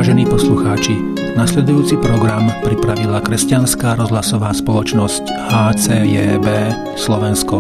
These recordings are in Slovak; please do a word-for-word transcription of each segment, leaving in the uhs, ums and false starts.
Vážení poslucháči, nasledujúci program pripravila kresťanská rozhlasová spoločnosť há cé jé bé Slovensko.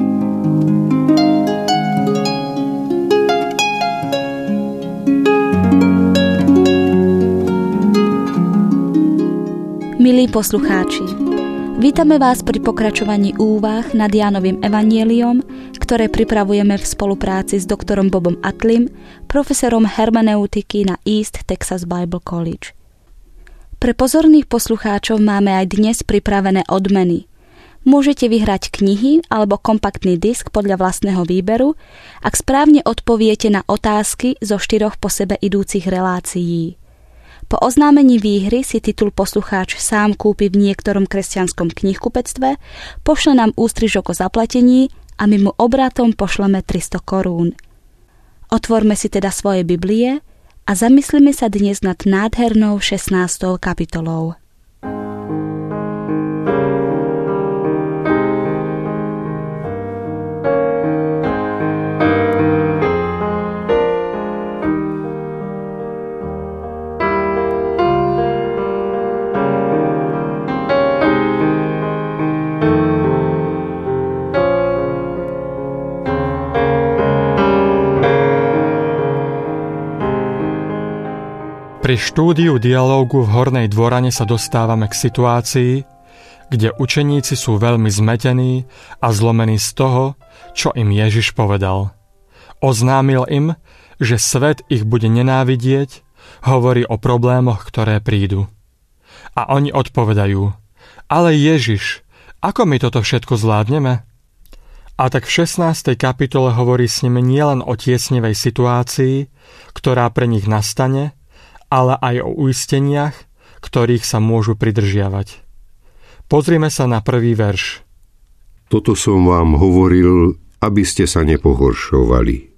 Milí poslucháči, vítame vás pri pokračovaní úvah nad Jánovým evanjeliom, ktoré pripravujeme v spolupráci s doktorom Bobom Atlim, profesorom hermeneutiky na East Texas Bible College. Pre pozorných poslucháčov máme aj dnes pripravené odmeny. Môžete vyhrať knihy alebo kompaktný disk podľa vlastného výberu, ak správne odpoviete na otázky zo štyroch po sebe idúcich relácií. Po oznámení výhry si titul poslucháč sám kúpi v niektorom kresťanskom knihkupectve, pošle nám ústrižok o zaplatení a my mu obratom pošleme tristo korún. Otvorme si teda svoje Biblie a zamyslíme sa dnes nad nádhernou šestnástou kapitolou. Pri štúdiu dialógu v Hornej Dvorane sa dostávame k situácii, kde učeníci sú veľmi zmetení a zlomení z toho, čo im Ježiš povedal. Oznámil im, že svet ich bude nenávidieť, hovorí o problémoch, ktoré prídu. A oni odpovedajú: ale Ježiš, ako my toto všetko zvládneme? A tak v šestnástej kapitole hovorí s nimi nielen o tiesnivej situácii, ktorá pre nich nastane, ale aj o uisteniach, ktorých sa môžu pridržiavať. Pozrime sa na prvý verš. Toto som vám hovoril, aby ste sa nepohoršovali.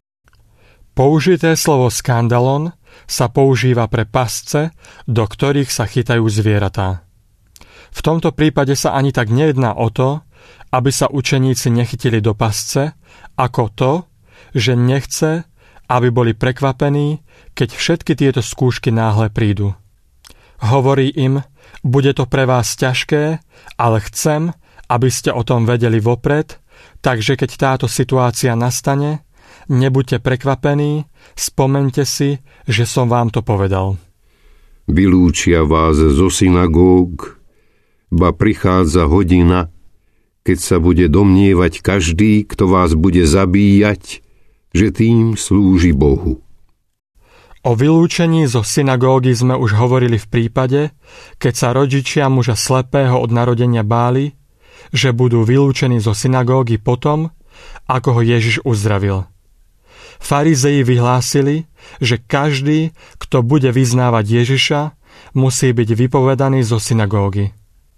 Použité slovo skandalon sa používa pre pasce, do ktorých sa chytajú zvieratá. V tomto prípade sa ani tak nejedná o to, aby sa učeníci nechytili do pasce, ako to, že nechce, aby boli prekvapení, keď všetky tieto skúšky náhle prídu. Hovorí im: bude to pre vás ťažké, ale chcem, aby ste o tom vedeli vopred, takže keď táto situácia nastane, nebuďte prekvapení, spomeňte si, že som vám to povedal. Vylúčia vás zo synagóg, ba prichádza hodina, keď sa bude domnievať každý, kto vás bude zabíjať, že tým slúži Bohu. O vylúčení zo synagógy sme už hovorili v prípade, keď sa rodičia muža slepého od narodenia báli, že budú vylúčení zo synagógy potom, ako ho Ježiš uzdravil. Farizei vyhlásili, že každý, kto bude vyznávať Ježiša, musí byť vypovedaný zo synagógy.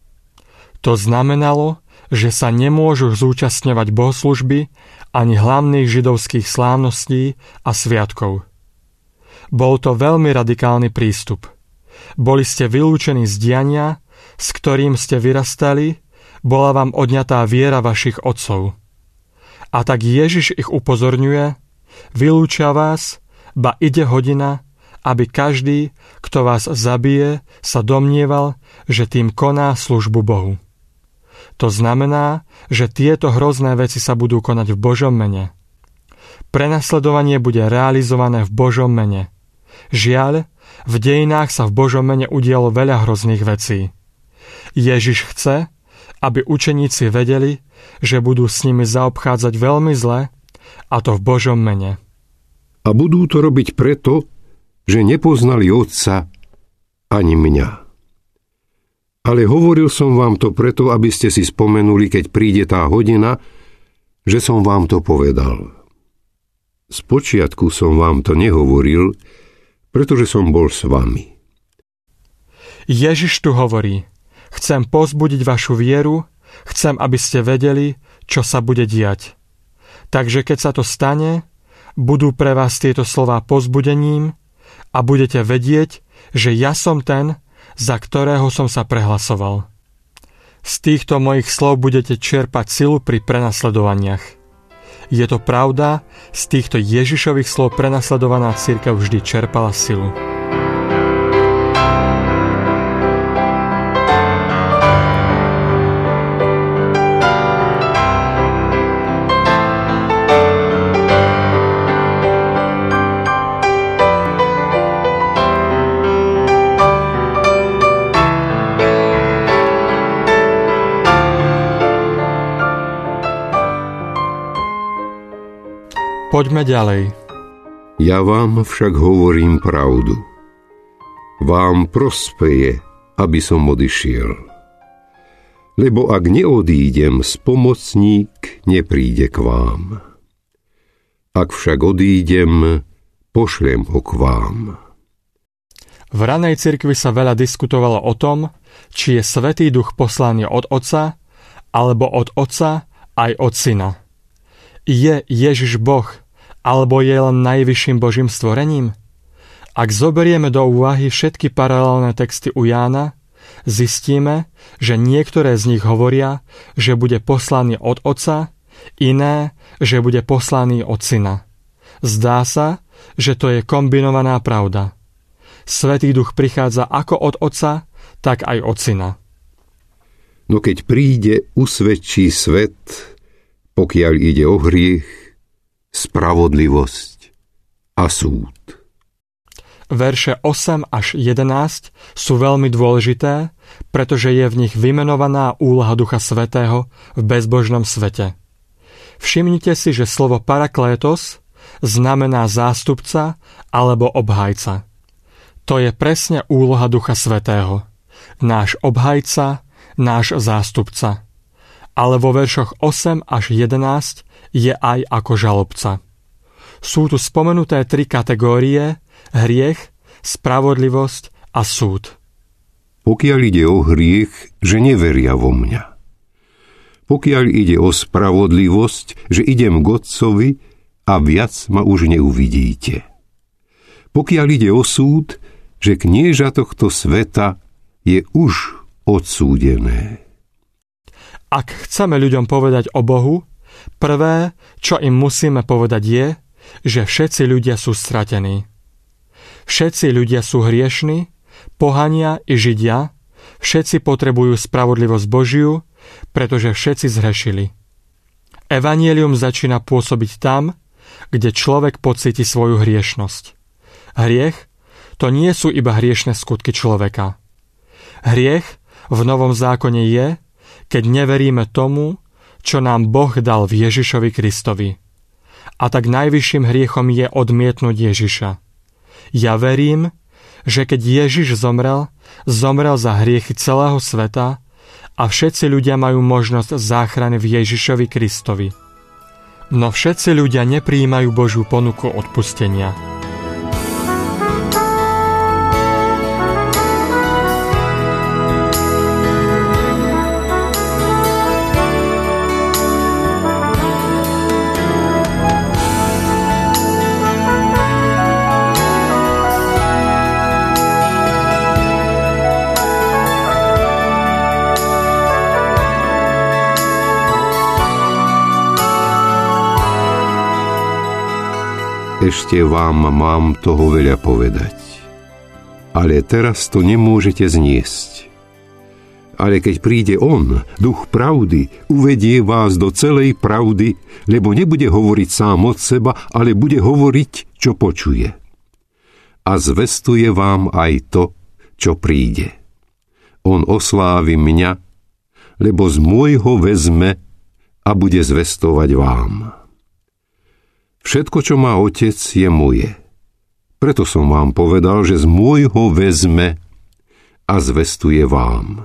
To znamenalo, že sa nemôžu zúčastňovať bohoslužby ani hlavných židovských slávností a sviatkov. Bol to veľmi radikálny prístup. Boli ste vylúčení z diania, s ktorým ste vyrastali, bola vám odňatá viera vašich otcov. A tak Ježiš ich upozorňuje: vylúčia vás, ba ide hodina, aby každý, kto vás zabije, sa domnieval, že tým koná službu Bohu. To znamená, že tieto hrozné veci sa budú konať v Božom mene. Prenasledovanie bude realizované v Božom mene. Žiaľ, v dejinách sa v Božom mene udialo veľa hrozných vecí. Ježiš chce, aby učeníci vedeli, že budú s nimi zaobchádzať veľmi zle, a to v Božom mene. A budú to robiť preto, že nepoznali Otca ani mňa. Ale hovoril som vám to preto, aby ste si spomenuli, keď príde tá hodina, že som vám to povedal. Spočiatku som vám to nehovoril, pretože som bol s vami. Ježiš tu hovorí: chcem povzbudiť vašu vieru, chcem, aby ste vedeli, čo sa bude diať. Takže keď sa to stane, budú pre vás tieto slová povzbudením a budete vedieť, že ja som ten, za ktorého som sa prehlasoval. Z týchto mojich slov budete čerpať silu pri prenasledovaniach. Je to pravda, z týchto Ježišových slov prenasledovaná cirkev vždy čerpala silu. Poďme ďalej. Ja vám však hovorím pravdu. Vám prospeje, aby som odišiel. Lebo ak neodídem, spomocník nepríde k vám. Ak však odídem, pošlem ho k vám. V ranej cirkvi sa veľa diskutovalo o tom, či je Svätý Duch poslaný od Otca, alebo od Otca aj od Syna. Je Ježiš Boh, alebo je len najvyšším Božím stvorením? Ak zoberieme do úvahy všetky paralelné texty u Jána, zistíme, že niektoré z nich hovoria, že bude poslaný od Otca, iné, že bude poslaný od Syna. Zdá sa, že to je kombinovaná pravda. Svätý Duch prichádza ako od Otca, tak aj od Syna. No keď príde, usvedčí svet, pokiaľ ide o hriech, spravodlivosť a súd. Verše osem až jedenásť sú veľmi dôležité, pretože je v nich vymenovaná úloha Ducha Svätého v bezbožnom svete. Všimnite si, že slovo paraklétos znamená zástupca alebo obhajca. To je presne úloha Ducha Svätého. Náš obhajca, náš zástupca. Ale vo veršoch osem až jedenásť je aj ako žalobca. Sú tu spomenuté tri kategórie: hriech, spravodlivosť a súd. Pokiaľ ide o hriech, že neveria vo mňa. Pokiaľ ide o spravodlivosť, že idem k Otcovi a viac ma už neuvidíte. Pokiaľ ide o súd, že knieža tohto sveta je už odsúdené. Ak chceme ľuďom povedať o Bohu, prvé, čo im musíme povedať je, že všetci ľudia sú stratení. Všetci ľudia sú hriešni, pohania i Židia, všetci potrebujú spravodlivosť Božiu, pretože všetci zhrešili. Evanjelium začína pôsobiť tam, kde človek pocíti svoju hriešnosť. Hriech to nie sú iba hriešne skutky človeka. Hriech v Novom zákone je, keď neveríme tomu, čo nám Boh dal v Ježišovi Kristovi. A tak najvyšším hriechom je odmietnúť Ježiša. Ja verím, že keď Ježiš zomrel, zomrel za hriechy celého sveta a všetci ľudia majú možnosť záchrany v Ježišovi Kristovi. No všetci ľudia neprijímajú Božiu ponuku odpustenia. Ešte vám mám toho veľa povedať. Ale teraz to nemôžete zniesť. Ale keď príde On, Duch pravdy, uvedie vás do celej pravdy, lebo nebude hovoriť sám od seba, ale bude hovoriť, čo počuje. A zvestuje vám aj to, čo príde. On oslávi mňa, lebo z môjho vezme a bude zvestovať vám. Všetko, čo má Otec, je moje. Preto som vám povedal, že z môjho vezme a zvestuje vám.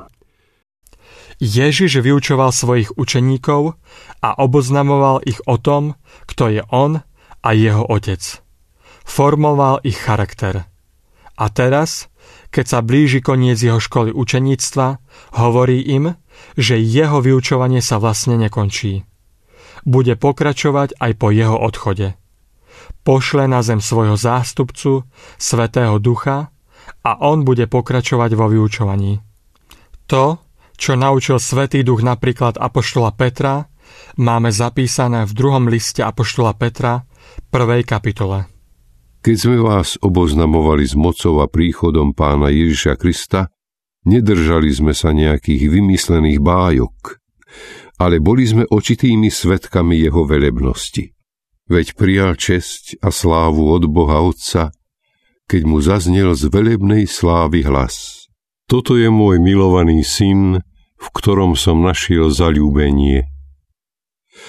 Ježiš vyučoval svojich učeníkov a oboznamoval ich o tom, kto je on a jeho Otec. Formoval ich charakter. A teraz, keď sa blíži koniec jeho školy učeníctva, hovorí im, že jeho vyučovanie sa vlastne nekončí. Bude pokračovať aj po jeho odchode. Pošle na zem svojho zástupcu, Svätého Ducha, a on bude pokračovať vo vyučovaní. To, čo naučil Svätý Duch napríklad apoštola Petra, máme zapísané v druhom liste apoštola Petra, prvej kapitole. Keď sme vás oboznamovali s mocou a príchodom Pána Ježiša Krista, nedržali sme sa nejakých vymyslených bájok, ale boli sme očitými svedkami jeho velebnosti. Veď prijal česť a slávu od Boha Otca, keď mu zaznel z velebnej slávy hlas. Toto je môj milovaný syn, v ktorom som našiel zaľúbenie.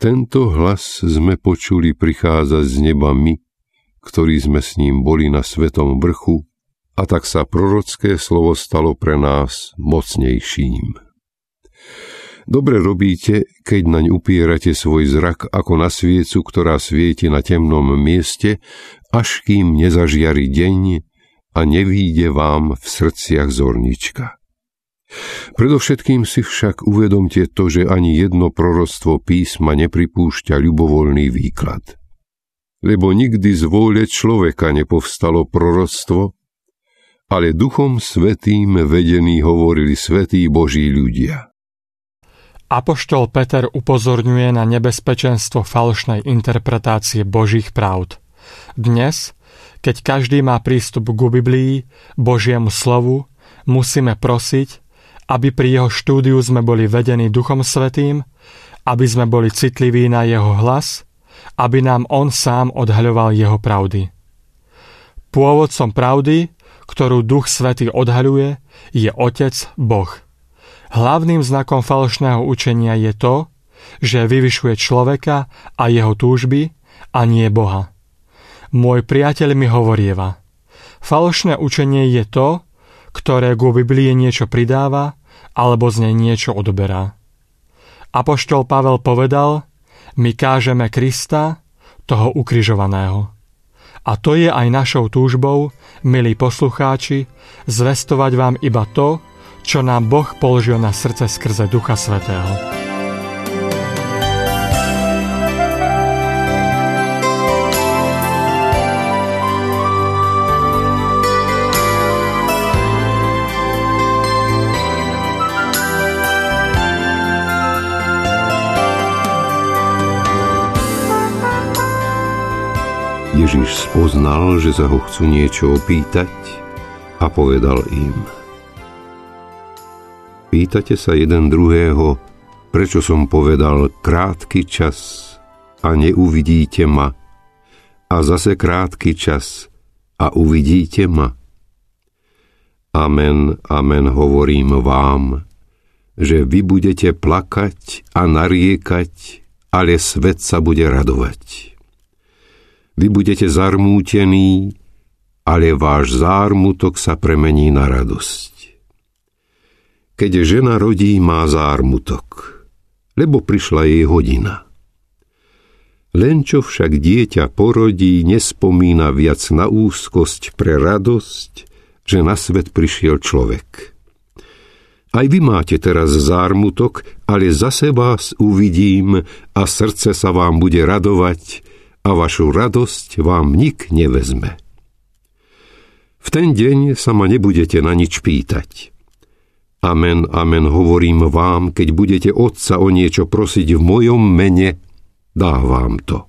Tento hlas sme počuli prichádzať z neba my, ktorí sme s ním boli na svetom vrchu, a tak sa prorocké slovo stalo pre nás mocnejším. Dobre robíte, keď naň upierate svoj zrak ako na sviecu, ktorá svieti na temnom mieste, až kým nezažiari deň a nevíde vám v srdciach zornička. Predovšetkým si však uvedomte to, že ani jedno proroctvo písma nepripúšťa ľubovoľný výklad. Lebo nikdy z vôle človeka nepovstalo proroctvo, ale Duchom Svätým vedení hovorili svätí Boží ľudia. Apoštol Peter upozorňuje na nebezpečenstvo falošnej interpretácie Božích pravd. Dnes, keď každý má prístup k Biblii, Božiemu slovu, musíme prosiť, aby pri jeho štúdiu sme boli vedení Duchom Svätým, aby sme boli citliví na jeho hlas, aby nám on sám odhaľoval jeho pravdy. Pôvodcom pravdy, ktorú Duch Svätý odhaľuje, je Otec Boh. Hlavným znakom falošného učenia je to, že vyvyšuje človeka a jeho túžby a nie Boha. Môj priateľ mi hovorieva, falošné učenie je to, ktoré ku Biblii niečo pridáva alebo z nej niečo odoberá. Apoštol Pavel povedal, my kážeme Krista, toho ukrižovaného. A to je aj našou túžbou, milí poslucháči, zvestovať vám iba to, čo nám Boh položil na srdce skrze Ducha Svätého. Ježiš spoznal, že sa ho chcú niečo opýtať a povedal im: Pýtate sa jeden druhého, prečo som povedal krátky čas a neuvidíte ma, a zase krátky čas a uvidíte ma. Amen, amen, hovorím vám, že vy budete plakať a nariekať, ale svet sa bude radovať. Vy budete zarmútení, ale váš zármutok sa premení na radosť. Keď žena rodí, má zármutok, lebo prišla jej hodina. Len čo však dieťa porodí, nespomína viac na úzkosť pre radosť, že na svet prišiel človek. Aj vy máte teraz zármutok, ale zase vás uvidím a srdce sa vám bude radovať a vašu radosť vám nik nevezme. V ten deň sa ma nebudete na nič pýtať. Amen, amen, hovorím vám, keď budete Otca o niečo prosiť v mojom mene, dá vám to.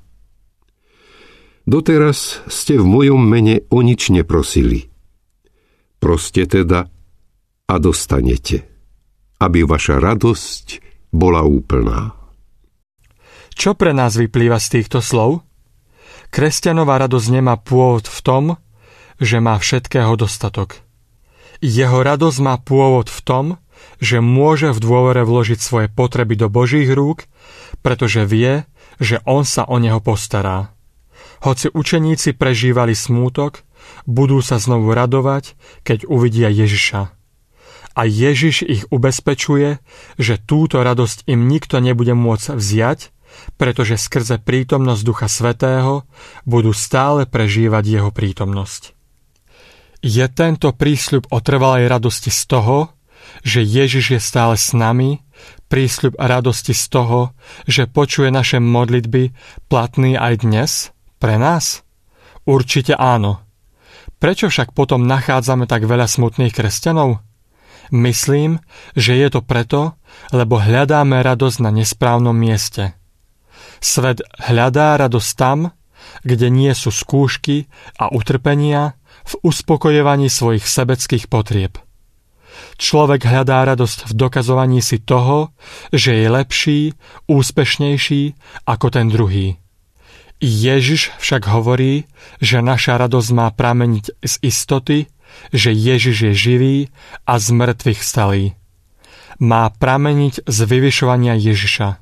Doteraz ste v mojom mene o nič neprosili. Proste teda a dostanete, aby vaša radosť bola úplná. Čo pre nás vyplýva z týchto slov? Kresťanová radosť nemá pôvod v tom, že má všetkého dostatok. Jeho radosť má pôvod v tom, že môže v dôvere vložiť svoje potreby do Božích rúk, pretože vie, že on sa o neho postará. Hoci učeníci prežívali smútok, budú sa znovu radovať, keď uvidia Ježiša. A Ježiš ich ubezpečuje, že túto radosť im nikto nebude môcť vziať, pretože skrze prítomnosť Ducha Svätého budú stále prežívať jeho prítomnosť. Je tento prísľub o trvalej radosti z toho, že Ježiš je stále s nami, prísľub radosti z toho, že počuje naše modlitby, platný aj dnes pre nás? Určite áno. Prečo však potom nachádzame tak veľa smutných kresťanov? Myslím, že je to preto, lebo hľadáme radosť na nesprávnom mieste. Svet hľadá radosť tam, kde nie sú skúšky a utrpenia, v uspokojovaní svojich sebeckých potrieb. Človek hľadá radosť v dokazovaní si toho, že je lepší, úspešnejší ako ten druhý. Ježiš však hovorí, že naša radosť má prameniť z istoty, že Ježiš je živý a z mŕtvych vstalý. Má prameniť z vyvyšovania Ježiša.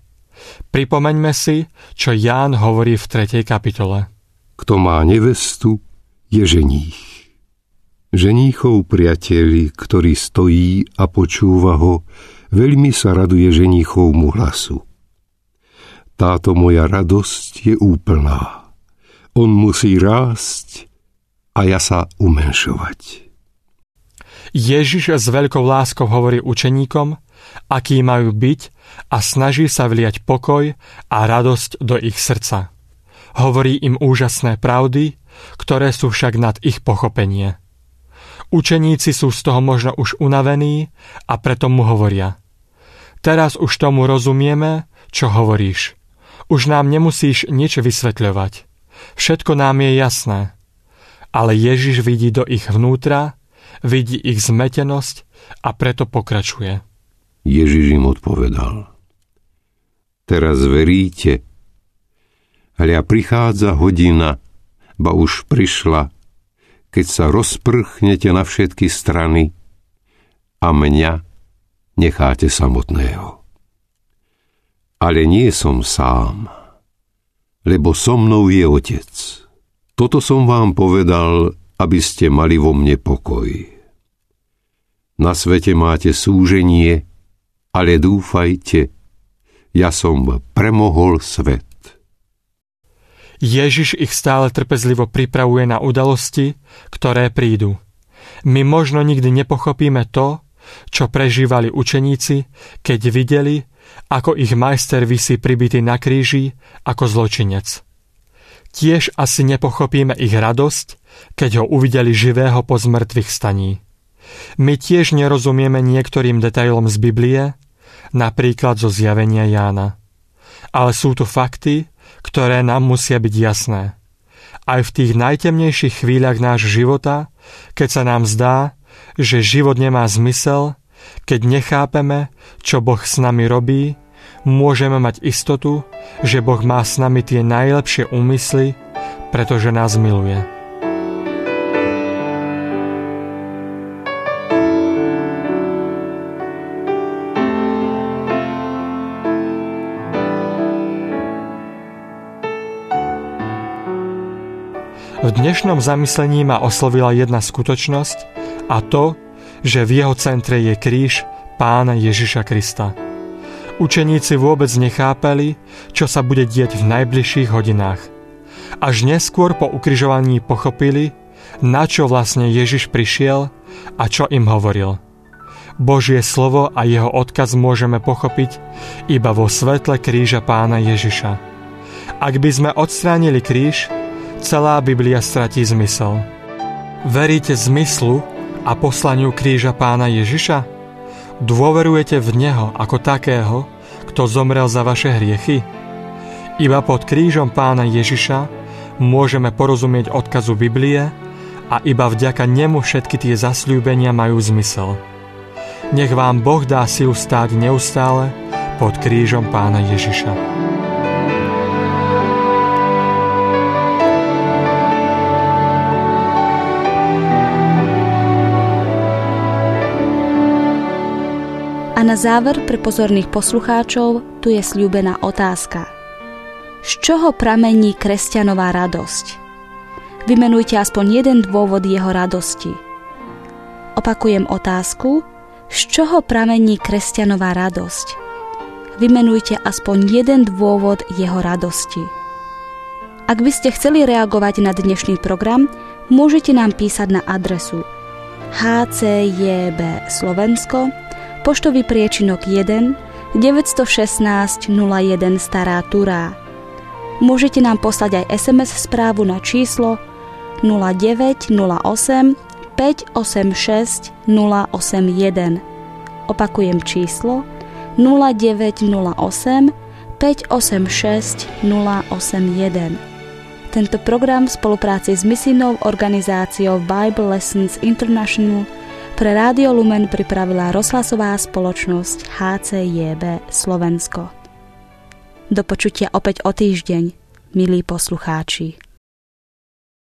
Pripomeňme si, čo Ján hovorí v tretej kapitole. Kto má nevestu, je ženích. Ženíchov priateli, ktorý stojí a počúva ho, veľmi sa raduje ženíchovmu hlasu. Táto moja radosť je úplná. On musí rásť a ja sa umenšovať. Ježiš s veľkou láskou hovorí učeníkom, akí majú byť, a snaží sa vliať pokoj a radosť do ich srdca. Hovorí im úžasné pravdy, ktoré sú však nad ich pochopenie. Učeníci sú z toho možno už unavení a preto mu hovoria: Teraz už tomu rozumieme, čo hovoríš. Už nám nemusíš nič vysvetľovať. Všetko nám je jasné. Ale Ježiš vidí do ich vnútra, vidí ich zmetenosť a preto pokračuje. Ježiš im odpovedal: Teraz veríte? Hľa prichádza hodina, ba už prišla, keď sa rozprchnete na všetky strany a mňa necháte samotného. Ale nie som sám, lebo so mnou je Otec. Toto som vám povedal, aby ste mali vo mne pokoj. Na svete máte súženie, ale dúfajte, ja som premohol svet. Ježiš ich stále trpezlivo pripravuje na udalosti, ktoré prídu. My možno nikdy nepochopíme to, čo prežívali učeníci, keď videli, ako ich majster visí pribitý na kríži ako zločinec. Tiež asi nepochopíme ich radosť, keď ho uvideli živého po zmrtvých staní. My tiež nerozumieme niektorým detailom z Biblie, napríklad zo zjavenia Jána. Ale sú tu fakty, ktoré nám musia byť jasné. Aj v tých najtemnejších chvíľach nášho života, keď sa nám zdá, že život nemá zmysel, keď nechápeme, čo Boh s nami robí, môžeme mať istotu, že Boh má s nami tie najlepšie úmysly, pretože nás miluje. V dnešnom zamyslení ma oslovila jedna skutočnosť, a to, že v jeho centre je kríž Pána Ježiša Krista. Učeníci vôbec nechápali, čo sa bude diať v najbližších hodinách. Až neskôr po ukrižovaní pochopili, na čo vlastne Ježiš prišiel a čo im hovoril. Božie slovo a jeho odkaz môžeme pochopiť iba vo svetle kríža Pána Ježiša. Ak by sme odstránili kríž, celá Biblia stratí zmysel. Veríte zmyslu a poslaniu kríža Pána Ježiša? Dôverujete v Neho ako takého, kto zomrel za vaše hriechy? Iba pod krížom Pána Ježiša môžeme porozumieť odkazu Biblie a iba vďaka nemu všetky tie zasľúbenia majú zmysel. Nech vám Boh dá silu stáť neustále pod krížom Pána Ježiša. A na záver pre pozorných poslucháčov tu je sľúbená otázka. Z čoho pramení kresťanová radosť? Vymenujte aspoň jeden dôvod jeho radosti. Opakujem otázku. Z čoho pramení kresťanová radosť? Vymenujte aspoň jeden dôvod jeho radosti. Ak by ste chceli reagovať na dnešný program, môžete nám písať na adresu há cé jé bé Slovensko, poštový priečinok jeden, deväť jedna šesť nula jeden Stará Turá. Môžete nám poslať aj es em es správu na číslo nula deväť nula osem päť osem šesť nula osem jeden. Opakujem číslo nula deväť nula osem päť osem šesť nula osem jeden. Tento program v spolupráci s misijnou organizáciou Bible Lessons International pre Rádio Lumen pripravila rozhlasová spoločnosť há cé jé bé Slovensko. Do počutia opäť o týždeň, milí poslucháči.